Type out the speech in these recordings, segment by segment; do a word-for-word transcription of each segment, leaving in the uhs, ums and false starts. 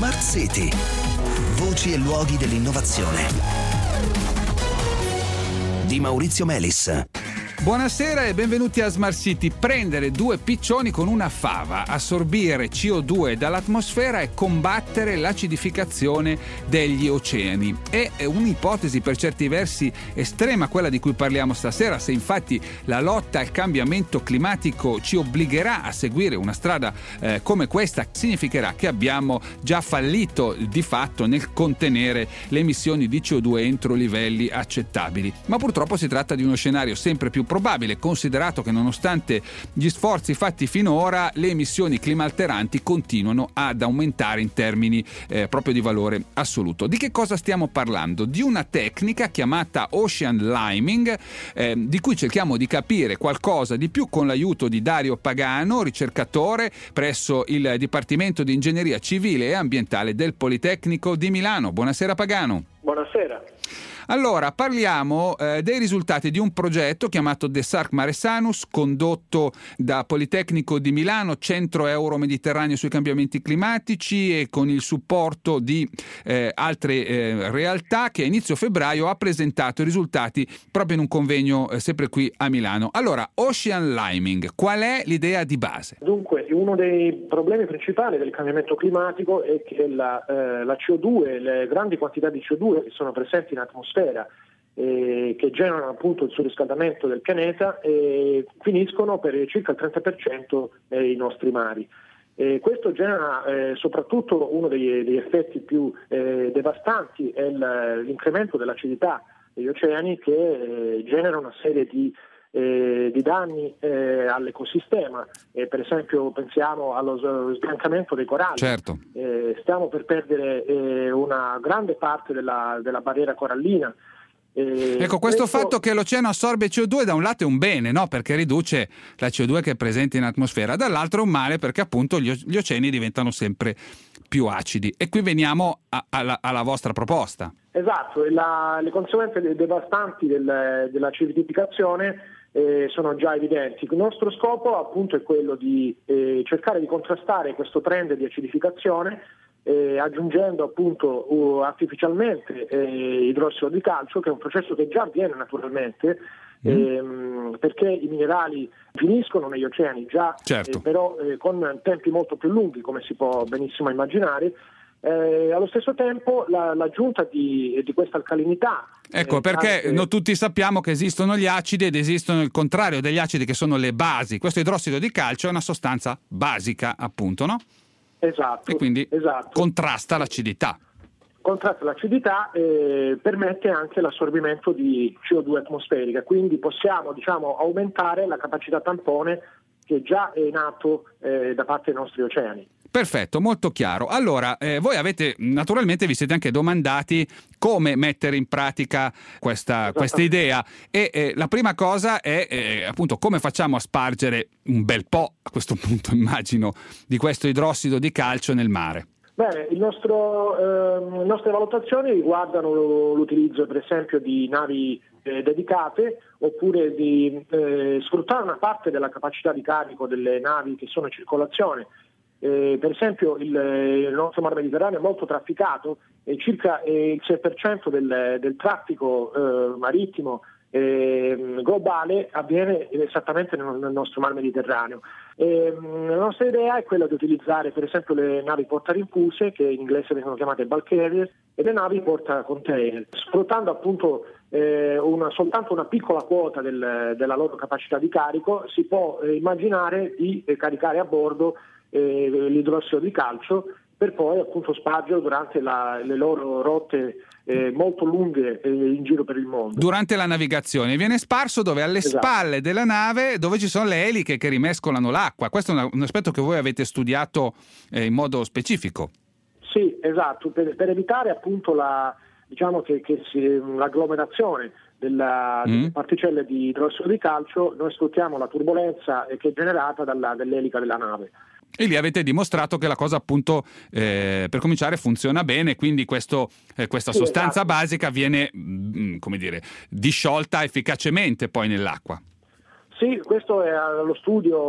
Smart City. Voci e luoghi dell'innovazione. Di Maurizio Melis. Buonasera e benvenuti a Smart City. Prendere due piccioni con una fava, assorbire C O due dall'atmosfera e combattere l'acidificazione degli oceani. È un'ipotesi per certi versi estrema quella di cui parliamo stasera, se infatti la lotta al cambiamento climatico ci obbligherà a seguire una strada eh, come questa, significherà che abbiamo già fallito di fatto nel contenere le emissioni di C O due entro livelli accettabili. Ma purtroppo si tratta di uno scenario sempre più probabile, considerato che nonostante gli sforzi fatti finora le emissioni climalteranti continuano ad aumentare in termini eh, proprio di valore assoluto. Di che cosa stiamo parlando? Di una tecnica chiamata Ocean Liming, eh, di cui cerchiamo di capire qualcosa di più con l'aiuto di Dario Pagano, ricercatore presso il Dipartimento di Ingegneria Civile e Ambientale del Politecnico di Milano. Buonasera Pagano. Buonasera. Allora, parliamo eh, dei risultati di un progetto chiamato The Sarc Maresanus, condotto da Politecnico di Milano, Centro Euro-Mediterraneo sui cambiamenti climatici, e con il supporto di eh, altre eh, realtà, che a inizio febbraio ha presentato i risultati proprio in un convegno eh, sempre qui a Milano. Allora, Ocean Liming, qual è l'idea di base? Dunque, uno dei problemi principali del cambiamento climatico è che la, eh, la C O due, le grandi quantità di C O due che sono presenti in atmosfera, Eh, che generano appunto il surriscaldamento del pianeta, e finiscono per circa il trenta per cento nei nostri mari. E questo genera eh, soprattutto uno degli, degli effetti più eh, devastanti, è il, l'incremento dell'acidità degli oceani, che eh, genera una serie di Eh, di danni eh, all'ecosistema. Eh, per esempio pensiamo allo sbiancamento dei coralli. Certo. Eh, stiamo per perdere eh, una grande parte della, della barriera corallina. Eh, ecco, questo, questo fatto che l'oceano assorbe C O due da un lato è un bene, no? Perché riduce la C O due che è presente in atmosfera, dall'altro è un male perché appunto gli, gli oceani diventano sempre più acidi. E qui veniamo a, alla, alla vostra proposta. Esatto, la, le conseguenze devastanti del, dell'acidificazione Eh, sono già evidenti. Il nostro scopo appunto è quello di eh, cercare di contrastare questo trend di acidificazione, eh, aggiungendo appunto uh, artificialmente eh, idrossido di calcio, che è un processo che già avviene naturalmente, mm. ehm, perché i minerali finiscono negli oceani già, certo. eh, però eh, con tempi molto più lunghi, come si può benissimo immaginare. Eh, allo stesso tempo la, l'aggiunta di, di questa alcalinità. Ecco, eh, perché anche... noi tutti sappiamo che esistono gli acidi ed esistono il contrario degli acidi, che sono le basi. Questo idrossido di calcio è una sostanza basica, appunto, no? Esatto. E quindi esatto. contrasta l'acidità. Contrasta l'acidità e permette anche l'assorbimento di C O due atmosferica, quindi possiamo, diciamo, aumentare la capacità tampone che già è in atto eh, da parte dei nostri oceani. Perfetto, molto chiaro. Allora, eh, voi avete, naturalmente vi siete anche domandati come mettere in pratica questa, questa idea, e eh, la prima cosa è eh, appunto come facciamo a spargere un bel po', a questo punto immagino, di questo idrossido di calcio nel mare. Bene, il nostro, eh, le nostre valutazioni riguardano l'utilizzo per esempio di navi eh, dedicate, oppure di eh, sfruttare una parte della capacità di carico delle navi che sono in circolazione. Eh, per esempio il, il nostro Mar Mediterraneo è molto trafficato, e circa eh, il sei per cento del, del traffico eh, marittimo eh, globale avviene esattamente nel, nel nostro Mar Mediterraneo. Eh, la nostra idea è quella di utilizzare per esempio le navi portarinfuse, che in inglese vengono chiamate bulk carrier, e le navi portacontainer, sfruttando appunto eh, una, soltanto una piccola quota del, della loro capacità di carico. Si può eh, immaginare di eh, caricare a bordo eh, l'idrossido di calcio, per poi appunto spargerlo durante la, le loro rotte eh, molto lunghe eh, in giro per il mondo. Durante la navigazione viene sparso dove? Alle esatto. spalle della nave, dove ci sono le eliche che rimescolano l'acqua. Questo è una, un aspetto che voi avete studiato eh, in modo specifico. Sì, esatto, per, per evitare appunto la, diciamo che, che si, l'agglomerazione della, mm. delle particelle di idrossido di calcio, noi sfruttiamo la turbolenza che è generata dalla, dall'elica della nave. E lì avete dimostrato che la cosa appunto eh, per cominciare funziona bene, quindi questo, eh, questa sì, sostanza esatto. basica viene mh, come dire, disciolta efficacemente poi nell'acqua. Sì, questo è allo studio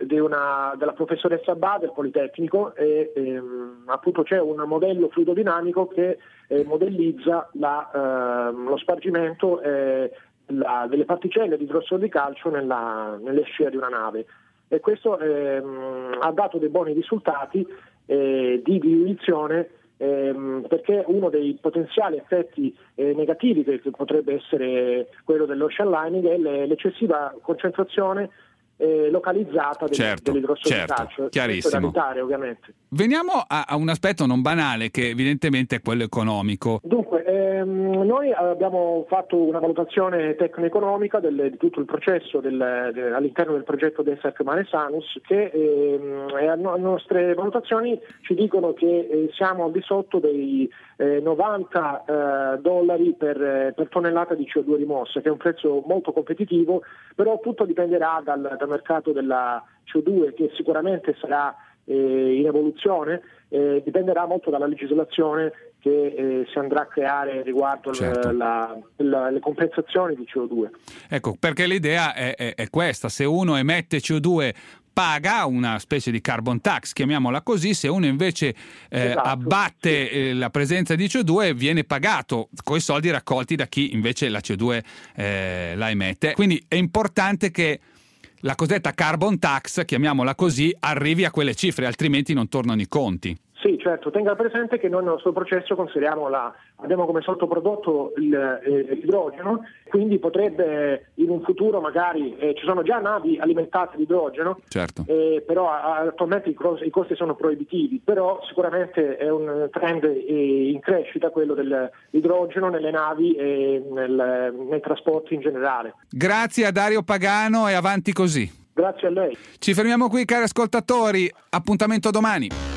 di una, della professoressa Ba del Politecnico e ehm, appunto c'è un modello fluidodinamico che eh, modellizza la, eh, lo spargimento eh, la, delle particelle di idrossido di calcio nella, nelle scie di una nave, e questo ehm, ha dato dei buoni risultati eh, di diluizione, ehm, perché uno dei potenziali effetti eh, negativi che, che potrebbe essere quello dell'ocean lining è l'eccessiva concentrazione eh, localizzata del, certo, dell'idrossido certo, di calcio. chiarissimo. Da evitare, ovviamente. Veniamo a, a un aspetto non banale, che evidentemente è quello economico. Dunque, ehm, noi abbiamo fatto una valutazione tecno-economica del, di tutto il processo del, de, all'interno del progetto Desert Mare Sanus, che ehm, le nostre valutazioni ci dicono che eh, siamo al di sotto dei eh, novanta eh, dollari per, per tonnellata di C O due rimossa, che è un prezzo molto competitivo, però tutto dipenderà dal, dal mercato della C O due, che sicuramente sarà eh, in evoluzione, eh, dipenderà molto dalla legislazione che eh, si andrà a creare riguardo certo. la, la, le compensazioni di C O due. Ecco, perché l'idea è, è, è questa: se uno emette C O due paga una specie di carbon tax, chiamiamola così, se uno invece eh, esatto, abbatte sì. eh, la presenza di C O due viene pagato coi soldi raccolti da chi invece la C O due eh, la emette. Quindi è importante che la cosiddetta carbon tax, chiamiamola così, arrivi a quelle cifre, altrimenti non tornano i conti. Sì, certo, tenga presente che noi nel nostro processo consideriamo la, abbiamo come sottoprodotto il, eh, l'idrogeno, quindi potrebbe in un futuro magari, eh, ci sono già navi alimentate di idrogeno, certo. eh, però a, attualmente i, i costi sono proibitivi, però sicuramente è un trend eh, in crescita quello dell'idrogeno nelle navi e nel, nei trasporti in generale. Grazie a Dario Pagano e avanti così. Grazie a lei. Ci fermiamo qui, cari ascoltatori, appuntamento domani.